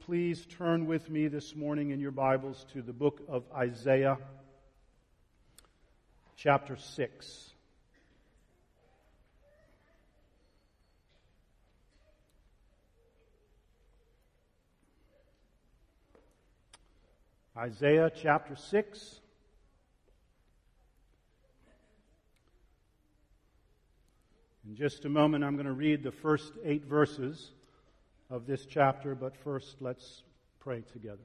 please turn with me this morning in your Bibles to the book of Isaiah, chapter 6. Isaiah chapter 6. In just a moment, I'm going to read the first 8 verses of this chapter, but first let's pray together.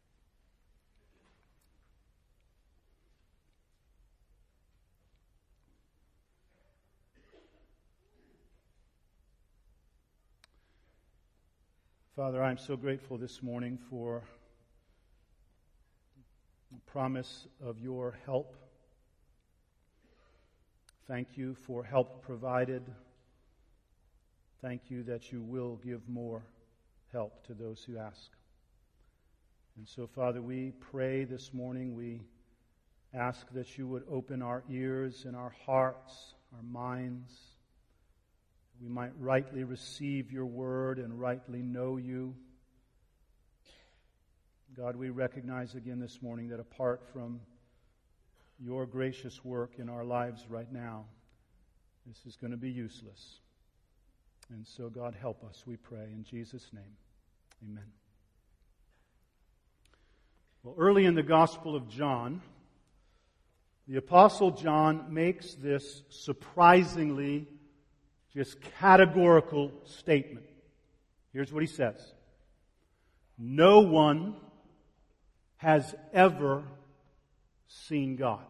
Father, I'm so grateful this morning for the promise of your help. Thank you for help provided. Thank you that you will give more help to those who ask. And so, Father, we pray this morning, we ask that you would open our ears and our hearts, our minds, we might rightly receive your word and rightly know you. God, we recognize again this morning that apart from your gracious work in our lives right now, this is going to be useless. And so, God, help us, we pray, in Jesus' name. Amen. Well, early in the Gospel of John, the Apostle John makes this surprisingly just categorical statement. Here's what he says. No one has ever seen God.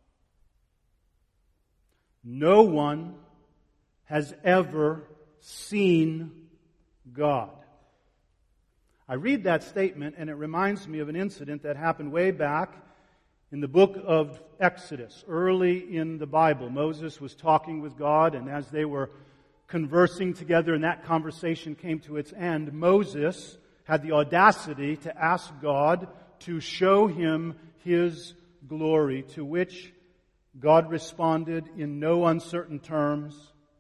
No one has ever seen God. I read that statement and it reminds me of an incident that happened way back in the book of Exodus, early in the Bible. Moses was talking with God, and as they were conversing together and that conversation came to its end, Moses had the audacity to ask God to show him His glory, to which God responded in no uncertain terms,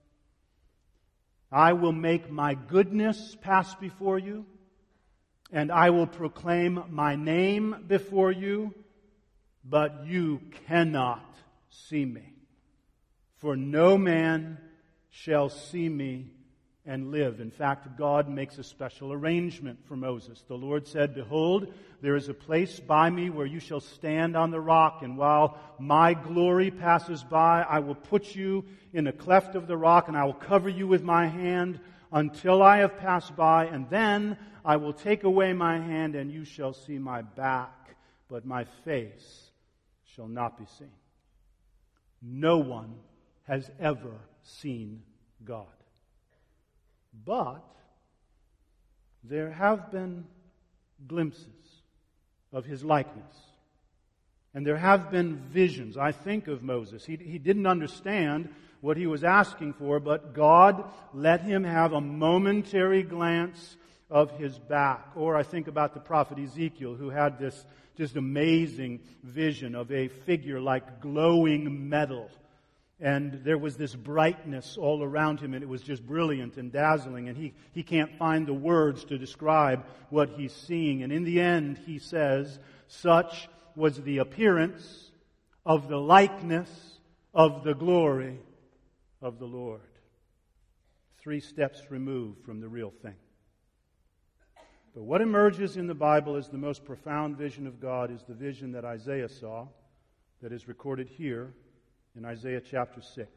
I will make my goodness pass before you, and I will proclaim my name before you, but you cannot see me. For no man shall see me and live. In fact, God makes a special arrangement for Moses. The Lord said, Behold, there is a place by me where you shall stand on the rock, and while my glory passes by, I will put you in a cleft of the rock, and I will cover you with my hand until I have passed by, and then I will take away my hand, and you shall see my back, but my face shall not be seen. No one has ever seen God. But there have been glimpses of His likeness. And there have been visions. I think of Moses. He didn't understand what he was asking for, but God let him have a momentary glance of His back. Or I think about the prophet Ezekiel, who had this just amazing vision of a figure like glowing metal. And there was this brightness all around him, and it was just brilliant and dazzling. And he can't find the words to describe what he's seeing. And in the end, he says, such was the appearance of the likeness of the glory of the Lord. 3 steps removed from the real thing. But what emerges in the Bible as the most profound vision of God is the vision that Isaiah saw, that is recorded here in Isaiah chapter 6.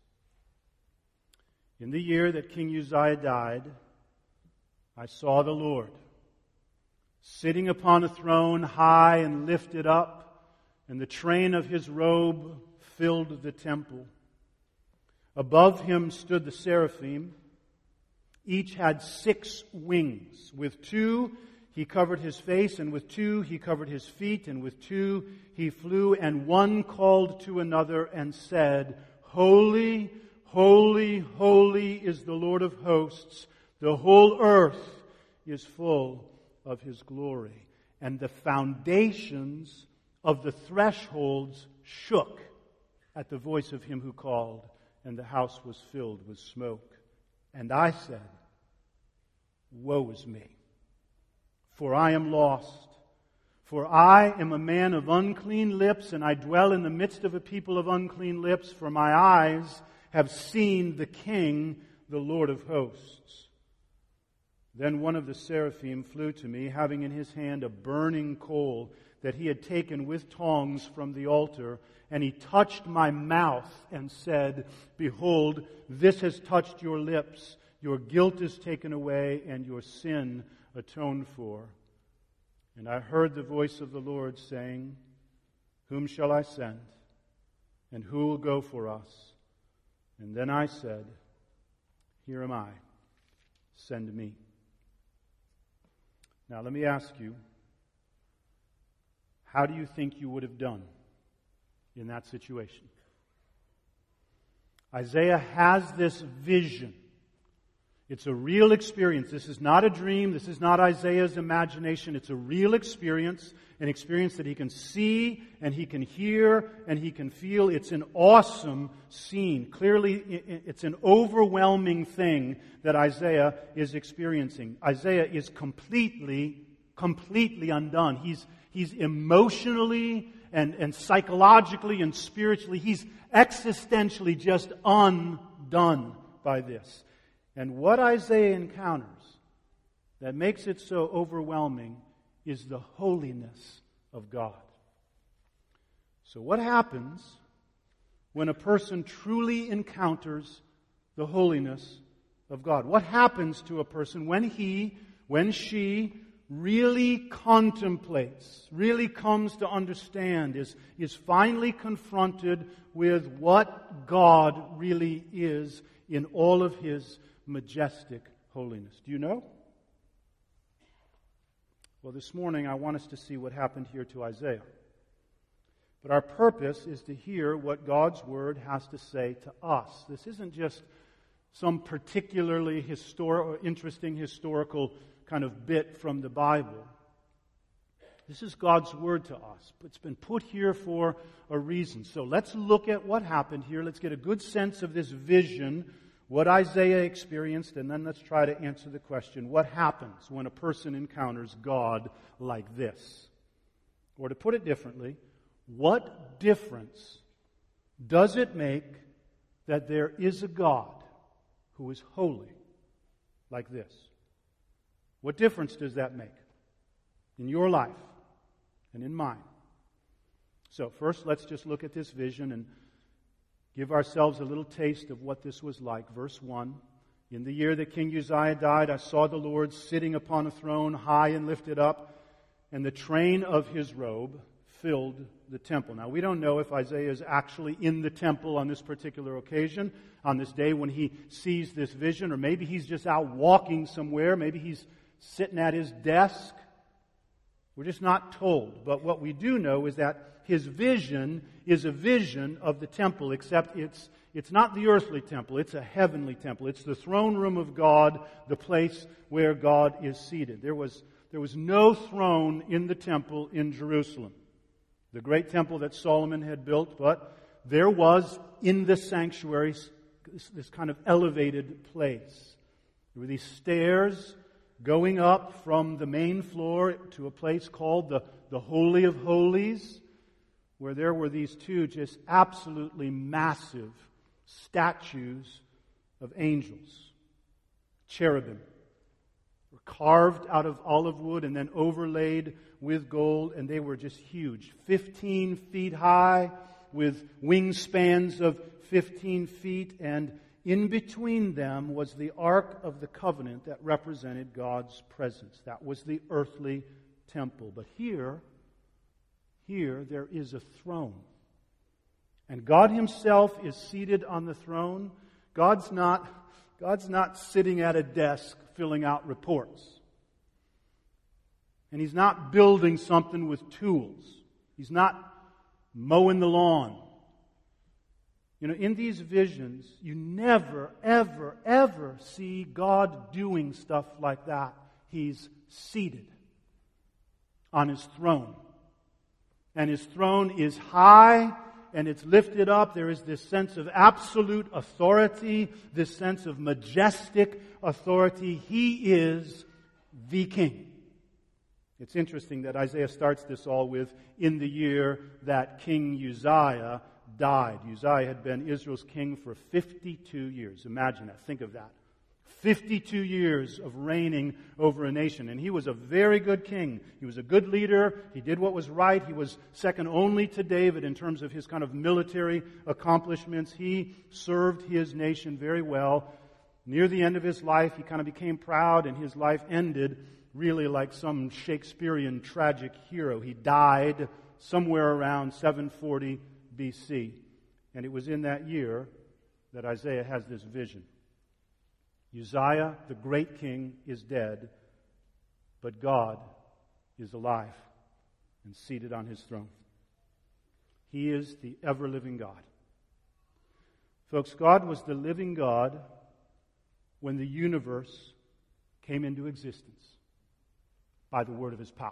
In the year that King Uzziah died, I saw the Lord sitting upon a throne high and lifted up, and the train of His robe filled the temple. Above Him stood the seraphim. Each had 6 wings. With 2 He covered His face, and with 2 He covered His feet, and with 2 He flew, and one called to another and said, Holy, holy, holy is the Lord of hosts. The whole earth is full of His glory. And the foundations of the thresholds shook at the voice of Him who called, and the house was filled with smoke. And I said, Woe is me, for I am lost. For I am a man of unclean lips, and I dwell in the midst of a people of unclean lips, for my eyes have seen the King, the Lord of hosts. Then one of the seraphim flew to me, having in his hand a burning coal that he had taken with tongs from the altar, and he touched my mouth and said, Behold, this has touched your lips. Your guilt is taken away, and your sin atoned for. And I heard the voice of the Lord saying, Whom shall I send? And who will go for us? And then I said, Here am I. Send me. Now let me ask you, how do you think you would have done in that situation? Isaiah has this vision. It's a real experience. This is not a dream. This is not Isaiah's imagination. It's a real experience, an experience that he can see and he can hear and he can feel. It's an awesome scene. Clearly, it's an overwhelming thing that Isaiah is experiencing. Isaiah is completely undone. He's emotionally and psychologically and spiritually, he's existentially just undone by this. And what Isaiah encounters that makes it so overwhelming is the holiness of God. So what happens when a person truly encounters the holiness of God? What happens to a person when she really contemplates, really comes to understand, is finally confronted with what God really is in all of His majestic holiness? Do you know? Well, this morning I want us to see what happened here to Isaiah. But our purpose is to hear what God's Word has to say to us. This isn't just some particularly interesting historical kind of bit from the Bible. This is God's Word to us. It's been put here for a reason. So let's look at what happened here. Let's get a good sense of this vision, what Isaiah experienced, and then let's try to answer the question, what happens when a person encounters God like this? Or to put it differently, what difference does it make that there is a God who is holy like this? What difference does that make in your life and in mine? So first, let's just look at this vision and give ourselves a little taste of what this was like. Verse 1, In the year that King Uzziah died, I saw the Lord sitting upon a throne, high and lifted up, and the train of His robe filled the temple. Now, we don't know if Isaiah is actually in the temple on this particular occasion, on this day when he sees this vision, or maybe he's just out walking somewhere, maybe he's sitting at his desk. We're just not told. But what we do know is that his vision is a vision of the temple, except it's not the earthly temple, it's a heavenly temple. It's the throne room of God, the place where God is seated. There was no throne in the temple in Jerusalem, the great temple that Solomon had built, but there was in the sanctuary this kind of elevated place. There were these stairs going up from the main floor to a place called the Holy of Holies, where there were these two just absolutely massive statues of angels, cherubim, were carved out of olive wood and then overlaid with gold, and they were just huge, 15 feet high, with wingspans of 15 feet, and in between them was the Ark of the Covenant that represented God's presence. That was the earthly temple. But here there is a throne. And God Himself is seated on the throne. God's not sitting at a desk filling out reports. And He's not building something with tools. He's not mowing the lawn. You know, in these visions, you never, ever, ever see God doing stuff like that. He's seated on His throne. And His throne is high and it's lifted up. There is this sense of absolute authority, this sense of majestic authority. He is the King. It's interesting that Isaiah starts this all with, in the year that King Uzziah died. Uzziah had been Israel's king for 52 years. Imagine that. Think of that. 52 years of reigning over a nation. And he was a very good king. He was a good leader. He did what was right. He was second only to David in terms of his kind of military accomplishments. He served his nation very well. Near the end of his life, he kind of became proud, and his life ended really like some Shakespearean tragic hero. He died somewhere around 740 BC. And it was in that year that Isaiah has this vision. Uzziah, the great king, is dead, but God is alive and seated on his throne. He is the ever-living God. Folks, God was the living God when the universe came into existence by the word of his power.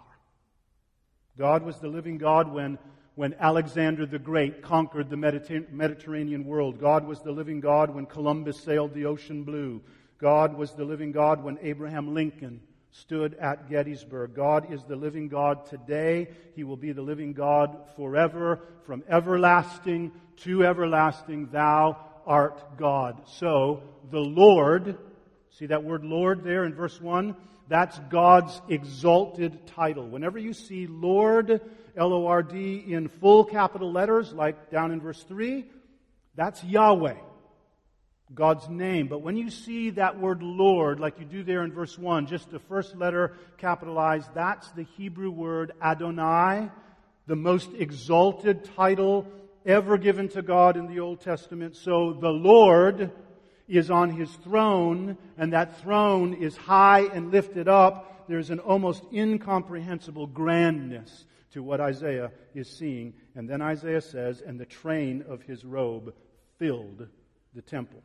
God was the living God when Alexander the Great conquered the Mediterranean world. God was the living God when Columbus sailed the ocean blue. God was the living God when Abraham Lincoln stood at Gettysburg. God is the living God today. He will be the living God forever. From everlasting to everlasting, thou art God. So, the Lord, see that word Lord there in verse 1? That's God's exalted title. Whenever you see Lord, L-O-R-D, in full capital letters, like down in verse 3, that's Yahweh, God's name. But when you see that word Lord, like you do there in verse 1, just the first letter capitalized, that's the Hebrew word Adonai, the most exalted title ever given to God in the Old Testament. So the Lord is on his throne, and that throne is high and lifted up. There's an almost incomprehensible grandness to what Isaiah is seeing. And then Isaiah says, and the train of his robe filled the temple.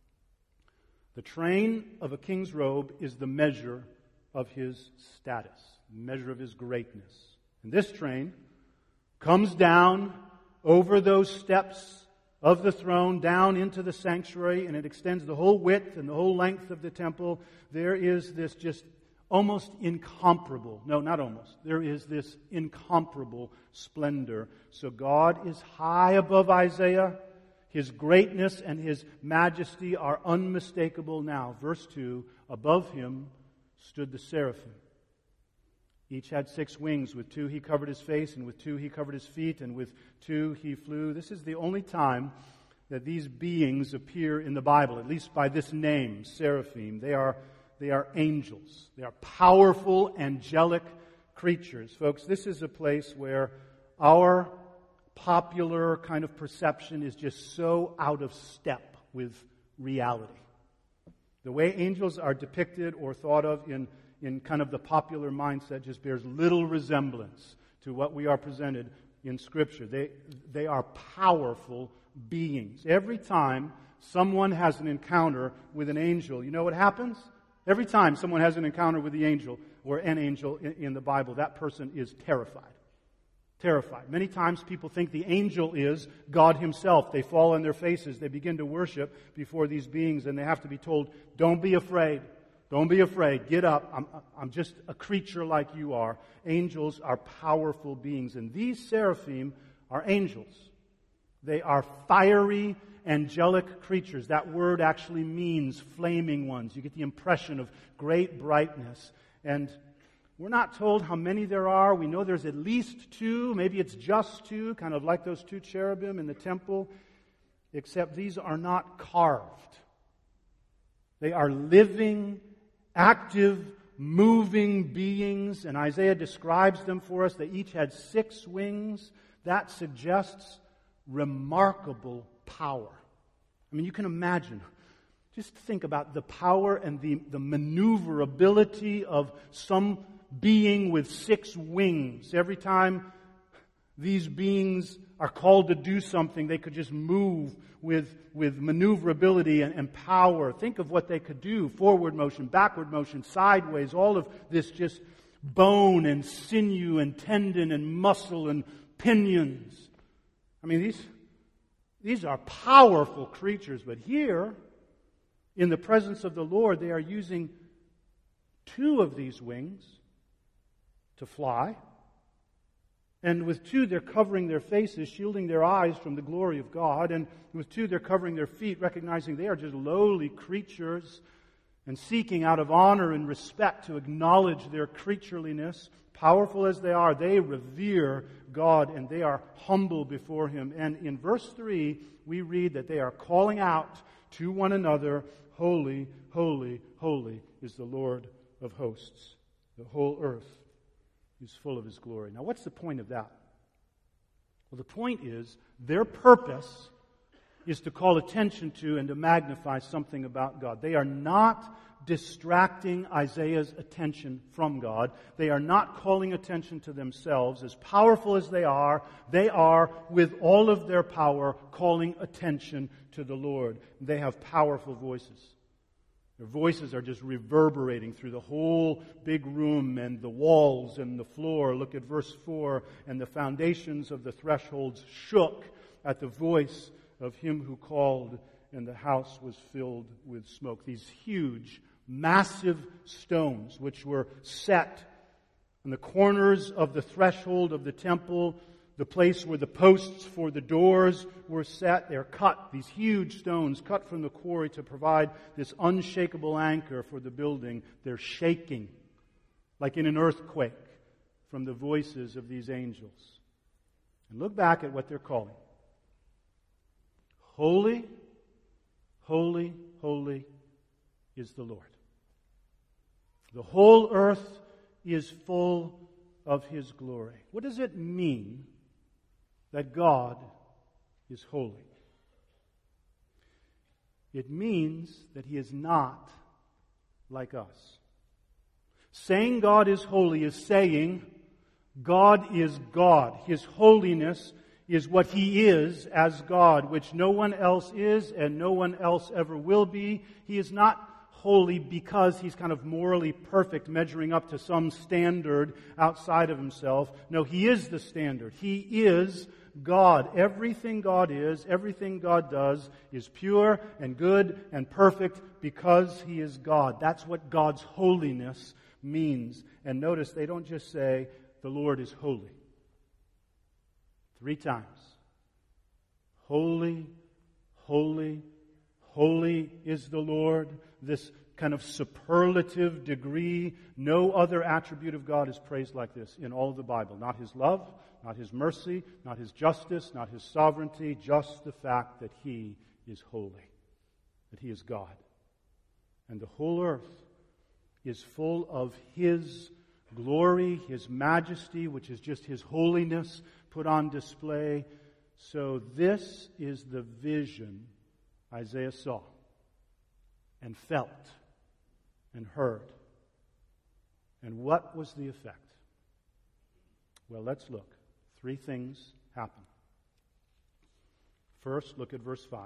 The train of a king's robe is the measure of his status, the measure of his greatness. And this train comes down over those steps of the throne, down into the sanctuary, and it extends the whole width and the whole length of the temple. There is this just almost incomparable, no, not almost, there is this incomparable splendor. So God is high above Isaiah. His greatness and his majesty are unmistakable now. Verse 2, above him stood the seraphim. Each had 6 wings. With 2 he covered his face, and with 2 he covered his feet, and with 2 he flew. This is the only time that these beings appear in the Bible, at least by this name, seraphim. They are angels. They are powerful, angelic creatures. Folks, this is a place where our popular kind of perception is just so out of step with reality. The way angels are depicted or thought of in kind of the popular mindset just bears little resemblance to what we are presented in Scripture. They are powerful beings. Every time someone has an encounter with an angel, you know what happens? Every time someone has an encounter with the angel or an angel in the Bible, that person is terrified. Terrified. Many times people think the angel is God himself. They fall on their faces. They begin to worship before these beings, and they have to be told, don't be afraid. Don't be afraid. Get up. I'm just a creature like you are. Angels are powerful beings, and these seraphim are angels. They are fiery, angelic creatures. That word actually means flaming ones. You get the impression of great brightness. And we're not told how many there are. We know there's at least 2. Maybe it's just 2, kind of like those 2 cherubim in the temple. Except these are not carved. They are living, active, moving beings. And Isaiah describes them for us. They each had 6 wings. That suggests remarkable power. I mean, you can imagine. Just think about the power and the maneuverability of some being with 6 wings. Every time these beings are called to do something, they could just move with maneuverability and power. Think of what they could do. Forward motion, backward motion, sideways, all of this just bone and sinew and tendon and muscle and pinions. I mean, these are powerful creatures, but here, in the presence of the Lord, they are using 2 of these wings to fly. And with two, they're covering their faces, shielding their eyes from the glory of God. And with two, they're covering their feet, recognizing they are just lowly creatures and seeking out of honor and respect to acknowledge their creatureliness. Powerful as they are, they revere God and they are humble before Him. And in verse 3, we read that they are calling out to one another, "Holy, holy, holy is the Lord of hosts. The whole earth is full of His glory." Now, what's the point of that? Well, the point is their purpose is to call attention to and to magnify something about God. They are not distracting Isaiah's attention from God. They are not calling attention to themselves. As powerful as they are, with all of their power, calling attention to the Lord. They have powerful voices. Their voices are just reverberating through the whole big room and the walls and the floor. Look at verse 4. "And the foundations of the thresholds shook at the voice of Him who called, and the house was filled with smoke." These huge, massive stones which were set on the corners of the threshold of the temple, the place where the posts for the doors were set. They're cut, these huge stones cut from the quarry to provide this unshakable anchor for the building. They're shaking like in an earthquake from the voices of these angels. And look back at what they're calling. "Holy, holy, holy is the Lord. The whole earth is full of His glory." What does it mean that God is holy? It means that He is not like us. Saying God is holy is saying God is God. His holiness is what He is as God, which no one else is and no one else ever will be. He is not holy because He's kind of morally perfect, measuring up to some standard outside of Himself. No, He is the standard. He is God. Everything God is, everything God does is pure and good and perfect because He is God. That's what God's holiness means. And notice they don't just say, "The Lord is holy." 3 times. Holy, holy, holy is the Lord. This kind of superlative degree. No other attribute of God is praised like this in all of the Bible. Not His love, not His mercy, not His justice, not His sovereignty, just the fact that He is holy, that He is God. And the whole earth is full of His glory, His majesty, which is just His holiness put on display. So this is the vision Isaiah saw and felt and heard. And what was the effect? Well, let's look. 3 things happen. First, look at verse 5.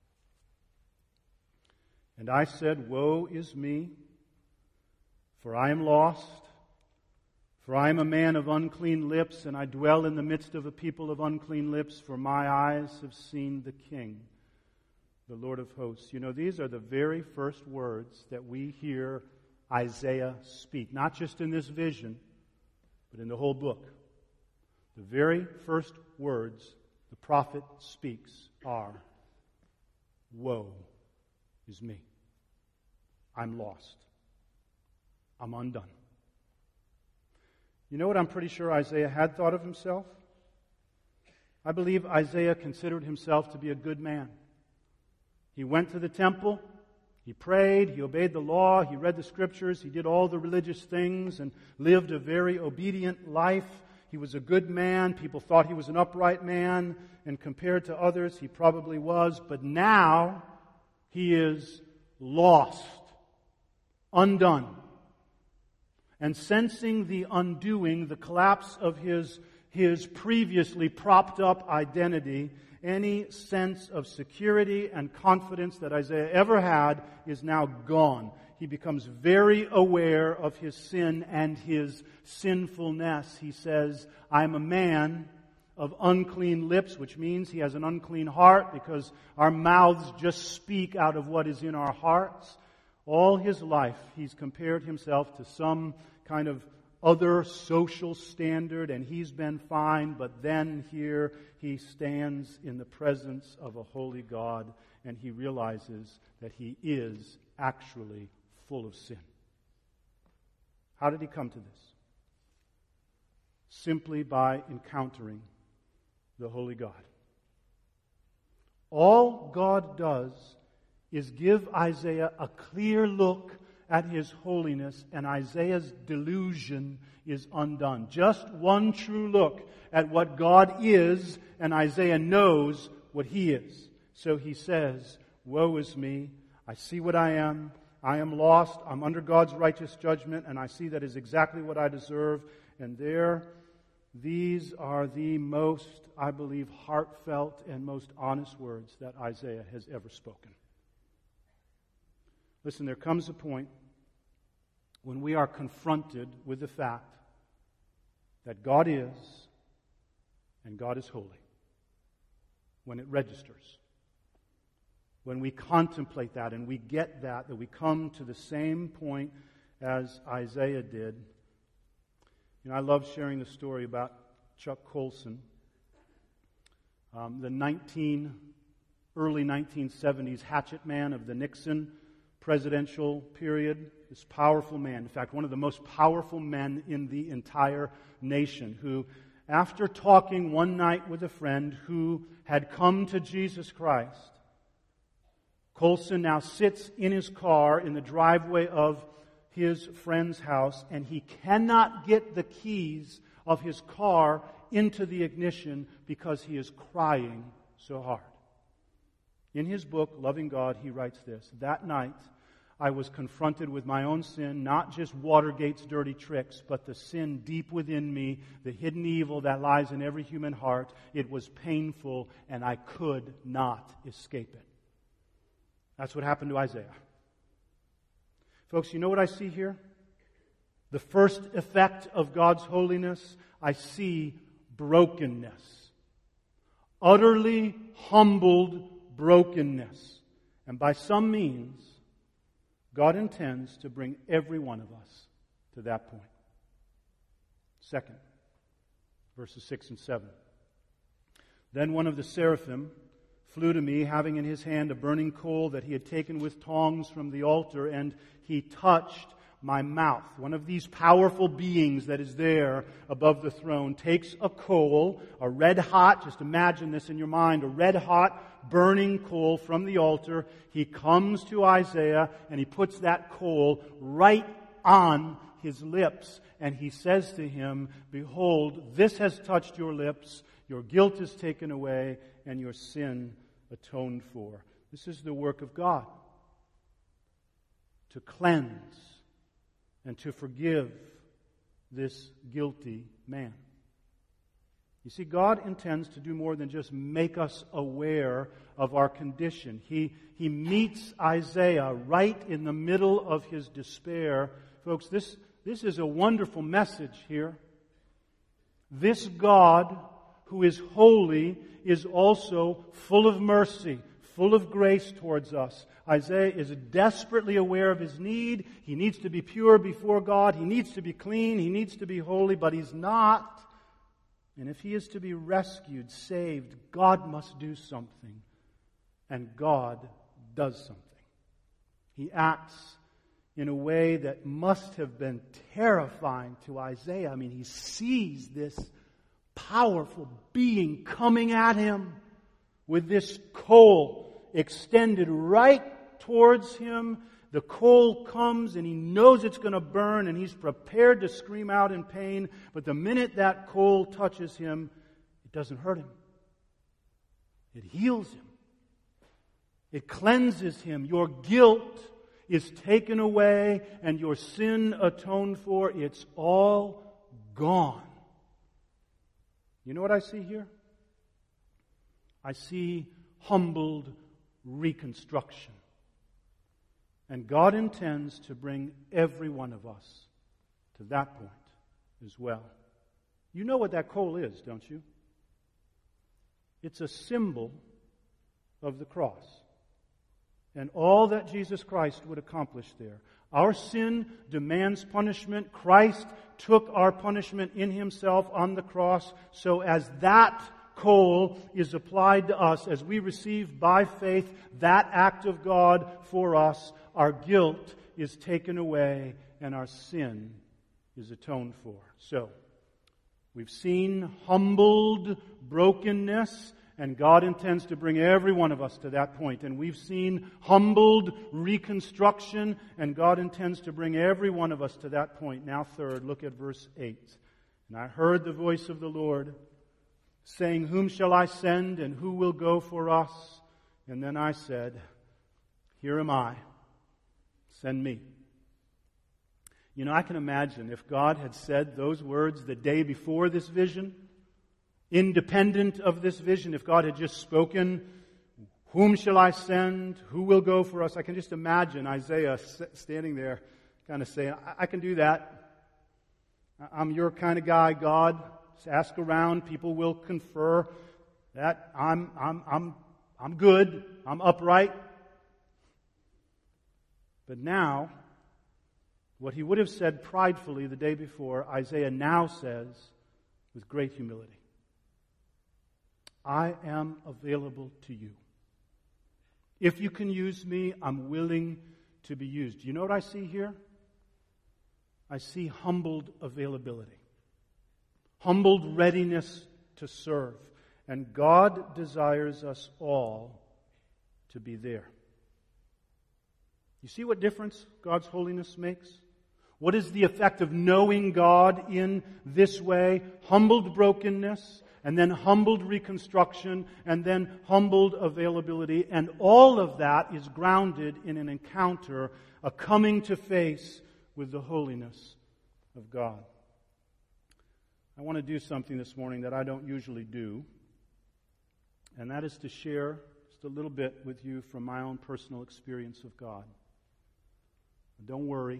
"And I said, Woe is me, for I am lost. For I am a man of unclean lips, and I dwell in the midst of a people of unclean lips, for my eyes have seen the King, the Lord of hosts." You know, these are the very first words that we hear Isaiah speak. Not just in this vision, but in the whole book. The very first words the prophet speaks are, "Woe is me. I'm lost. I'm undone." You know what I'm pretty sure Isaiah had thought of himself? I believe Isaiah considered himself to be a good man. He went to the temple, he prayed, he obeyed the law, he read the Scriptures, he did all the religious things and lived a very obedient life. He was a good man. People thought he was an upright man, and compared to others, he probably was. But now, he is lost, undone. And sensing the undoing, the collapse of his previously propped up identity, any sense of security and confidence that Isaiah ever had is now gone. He becomes very aware of his sin and his sinfulness. He says, "I'm a man of unclean lips," which means he has an unclean heart because our mouths just speak out of what is in our hearts. All his life, he's compared himself to some kind of other social standard, and he's been fine, but then here he stands in the presence of a holy God, and he realizes that he is actually full of sin. How did he come to this? Simply by encountering the holy God. All God does is give Isaiah a clear look at his holiness, and Isaiah's delusion is undone. Just one true look at what God is, and Isaiah knows what he is. So he says, "Woe is me, I see what I am lost, I'm under God's righteous judgment, and I see that is exactly what I deserve." And these are the most, I believe, heartfelt and most honest words that Isaiah has ever spoken. Listen, there comes a point when we are confronted with the fact that God is and God is holy. When it registers. When we contemplate that and we get that we come to the same point as Isaiah did. You know, I love sharing the story about Chuck Colson. The early 1970s hatchet man of the Nixon presidential period. This powerful man, in fact, one of the most powerful men in the entire nation, who, after talking one night with a friend who had come to Jesus Christ, Colson now sits in his car in the driveway of his friend's house, and he cannot get the keys of his car into the ignition because he is crying so hard. In his book, Loving God, he writes this: "That night, I was confronted with my own sin, not just Watergate's dirty tricks, but the sin deep within me, the hidden evil that lies in every human heart. It was painful, and I could not escape it." That's what happened to Isaiah. Folks, you know what I see here? The first effect of God's holiness, I see brokenness. Utterly humbled brokenness. And by some means, God intends to bring every one of us to that point. Second, verses 6 and 7. "Then one of the seraphim flew to me, having in his hand a burning coal that he had taken with tongs from the altar, and he touched my mouth." One of these powerful beings that is there above the throne takes a coal, a red hot, just imagine this in your mind, a red hot burning coal from the altar. He comes to Isaiah and he puts that coal right on his lips, and he says to him, "Behold, this has touched your lips, your guilt is taken away, and your sin atoned for." This is the work of God, to cleanse and to forgive this guilty man. You see, God intends to do more than just make us aware of our condition. He meets Isaiah right in the middle of his despair. Folks, this is a wonderful message here. This God, who is holy, is also full of mercy, full of grace towards us. Isaiah is desperately aware of his need. He needs to be pure before God. He needs to be clean. He needs to be holy, but he's not. And if he is to be rescued, saved, God must do something. And God does something. He acts in a way that must have been terrifying to Isaiah. I mean, he sees this powerful being coming at him with this coal extended right towards him. The coal comes and he knows it's going to burn, and he's prepared to scream out in pain. But the minute that coal touches him, it doesn't hurt him. It heals him. It cleanses him. Your guilt is taken away and your sin atoned for. It's all gone. You know what I see here? I see humbled reconstruction. And God intends to bring every one of us to that point as well. You know what that coal is, don't you? It's a symbol of the cross and all that Jesus Christ would accomplish there. Our sin demands punishment. Christ took our punishment in Himself on the cross. So as that coal is applied to us, as we receive by faith that act of God for us, our guilt is taken away and our sin is atoned for. So, we've seen humbled brokenness, and God intends to bring every one of us to that point. And we've seen humbled reconstruction, and God intends to bring every one of us to that point. Now third, look at verse 8. And I heard the voice of the Lord saying, "Whom shall I send, and who will go for us?" And then I said, "Here am I. Send me." You know, I can imagine if God had said those words the day before this vision, independent of this vision, if God had just spoken, "Whom shall I send? Who will go for us?" I can just imagine Isaiah standing there kind of saying, I can do that. I'm your kind of guy, God. Just ask around. People will confer that I'm good. I'm upright. But now, what he would have said pridefully the day before, Isaiah now says with great humility, "I am available to you. If you can use me, I'm willing to be used." Do you know what I see here? I see humbled availability. Humbled readiness to serve. And God desires us all to be there. You see what difference God's holiness makes? What is the effect of knowing God in this way? Humbled brokenness, and then humbled reconstruction, and then humbled availability. And all of that is grounded in an encounter, a coming to face with the holiness of God. I want to do something this morning that I don't usually do, and that is to share just a little bit with you from my own personal experience of God. Don't worry.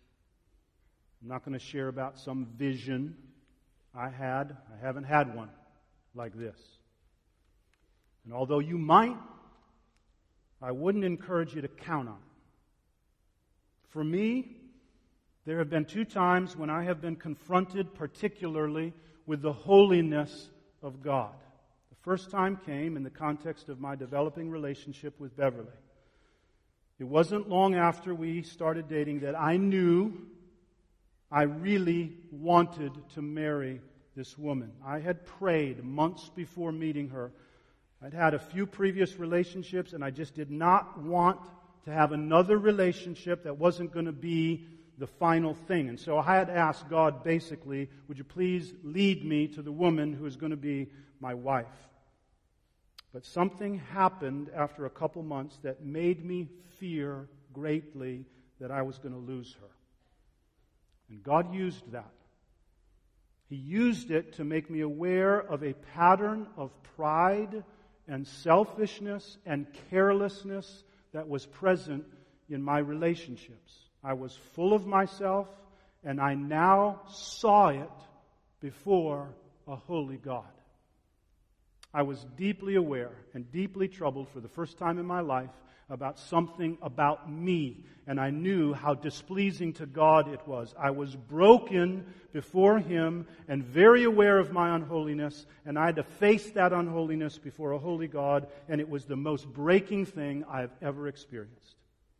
I'm not going to share about some vision I had. I haven't had one like this. And although you might, I wouldn't encourage you to count on it. For me, there have been 2 times when I have been confronted particularly with the holiness of God. The first time came in the context of my developing relationship with Beverly. It wasn't long after we started dating that I knew I really wanted to marry this woman. I had prayed months before meeting her. I'd had a few previous relationships, and I just did not want to have another relationship that wasn't going to be the final thing. And so I had asked God, basically, would you please lead me to the woman who is going to be my wife? But something happened after a couple months that made me fear greatly that I was going to lose her. And God used that. He used it to make me aware of a pattern of pride and selfishness and carelessness that was present in my relationships. I was full of myself, and I now saw it before a holy God. I was deeply aware and deeply troubled for the first time in my life about something about me, and I knew how displeasing to God it was. I was broken before Him and very aware of my unholiness, and I had to face that unholiness before a holy God, and it was the most breaking thing I've ever experienced.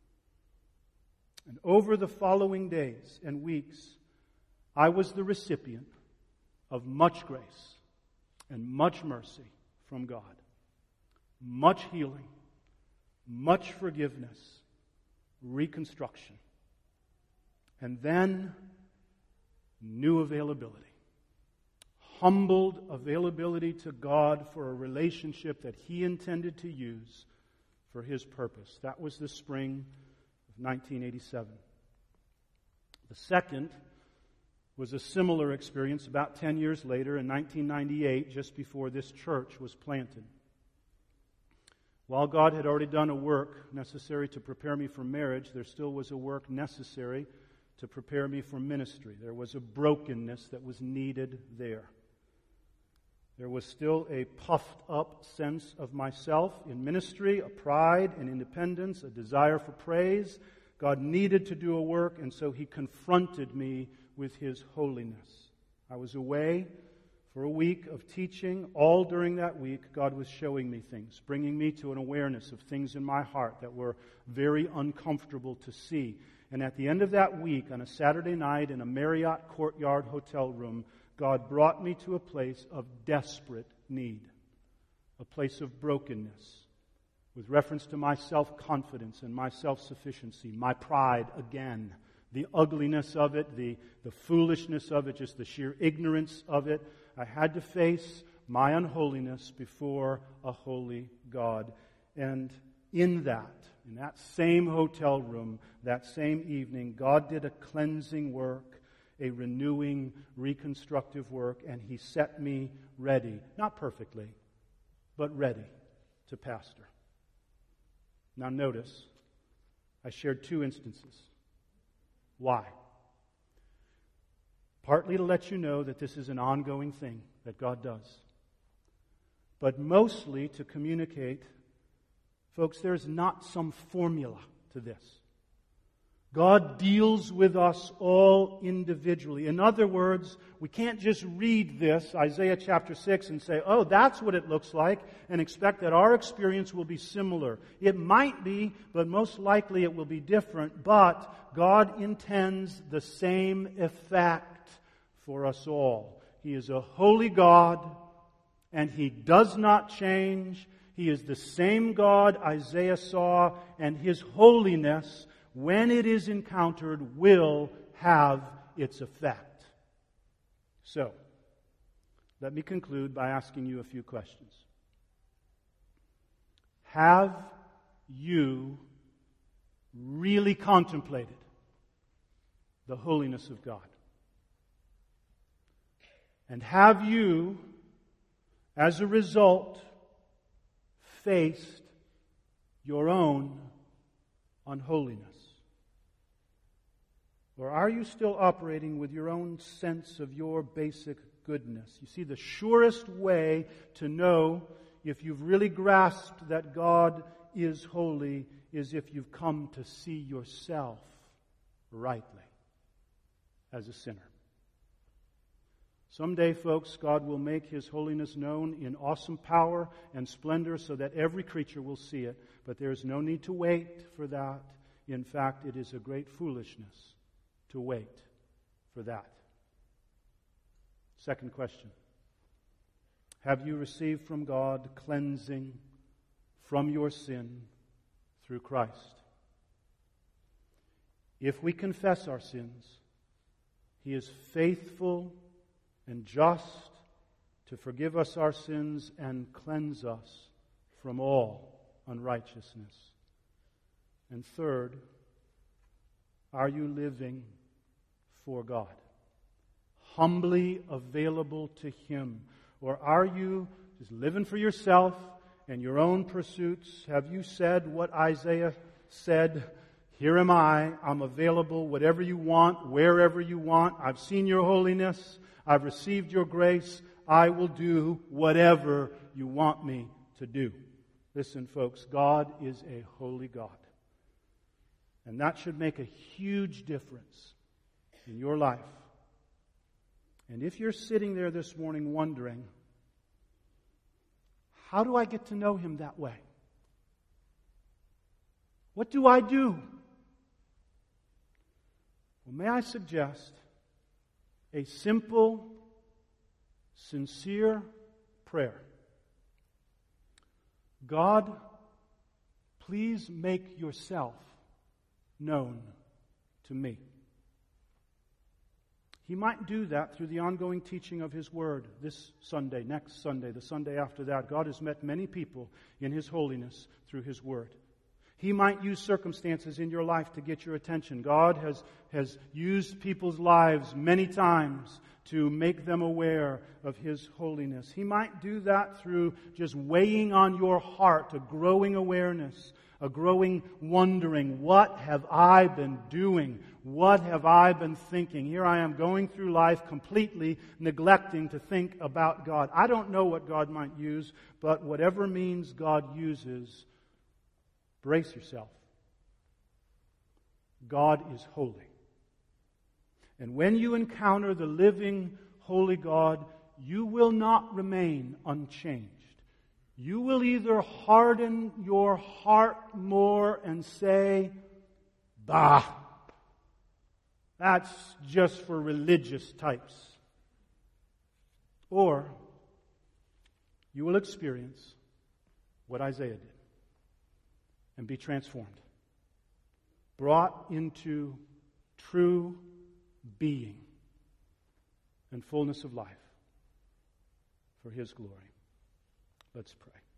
And over the following days and weeks, I was the recipient of much grace and much mercy from God, much healing, much forgiveness, reconstruction, and then new availability. Humbled availability to God for a relationship that He intended to use for His purpose. That was the spring of 1987. The second was a similar experience about 10 years later in 1998, just before this church was planted. While God had already done a work necessary to prepare me for marriage, there still was a work necessary to prepare me for ministry. There was a brokenness that was needed there. There was still a puffed up sense of myself in ministry, a pride and independence, a desire for praise God needed to do a work, and so He confronted me with His holiness. I was away for a week of teaching. All during that week, God was showing me things, bringing me to an awareness of things in my heart that were very uncomfortable to see. And at the end of that week, on a Saturday night in a Marriott Courtyard hotel room, God brought me to a place of desperate need, a place of brokenness, with reference to my self-confidence and my self-sufficiency, my pride again, the ugliness of it, the foolishness of it, just the sheer ignorance of it. I had to face my unholiness before a holy God. And in that same hotel room, that same evening, God did a cleansing work, a renewing, reconstructive work, and He set me ready, not perfectly, but ready to pastor. Now notice, I shared 2 instances. Why? Partly to let you know that this is an ongoing thing that God does. But mostly to communicate, folks, there's not some formula to this. God deals with us all individually. In other words, we can't just read this, Isaiah chapter 6, and say, oh, that's what it looks like, and expect that our experience will be similar. It might be, but most likely it will be different. But God intends the same effect for us all. He is a holy God, and He does not change. He is the same God Isaiah saw, and His holiness, when it is encountered, will have its effect. So, let me conclude by asking you a few questions. Have you really contemplated the holiness of God? And have you, as a result, faced your own unholiness? Or are you still operating with your own sense of your basic goodness? You see, the surest way to know if you've really grasped that God is holy is if you've come to see yourself rightly as a sinner. Someday, folks, God will make His holiness known in awesome power and splendor so that every creature will see it. But there is no need to wait for that. In fact, it is a great foolishness to wait for that. Second question. Have you received from God cleansing from your sin through Christ? If we confess our sins, He is faithful and just to forgive us our sins and cleanse us from all unrighteousness. And third, are you living for God, humbly available to Him? Or are you just living for yourself and your own pursuits? Have you said what Isaiah said? Here am I. I'm available, whatever you want, wherever you want. I've seen your holiness. I've received your grace. I will do whatever you want me to do. Listen, folks, God is a holy God. And that should make a huge difference in your life. And if you're sitting there this morning wondering, how do I get to know Him that way? What do I do? Well, may I suggest a simple, sincere prayer. God, please make yourself known to me. He might do that through the ongoing teaching of His Word this Sunday, next Sunday, the Sunday after that. God has met many people in His holiness through His Word. He might use circumstances in your life to get your attention. God has used people's lives many times to make them aware of His holiness. He might do that through just weighing on your heart a growing awareness, a growing wondering. What have I been doing? What have I been thinking? Here I am going through life completely neglecting to think about God. I don't know what God might use, but whatever means God uses, brace yourself. God is holy. And when you encounter the living, holy God, you will not remain unchanged. You will either harden your heart more and say, "Bah, that's just for religious types," or you will experience what Isaiah did and be transformed, brought into true being and fullness of life for His glory. Let's pray.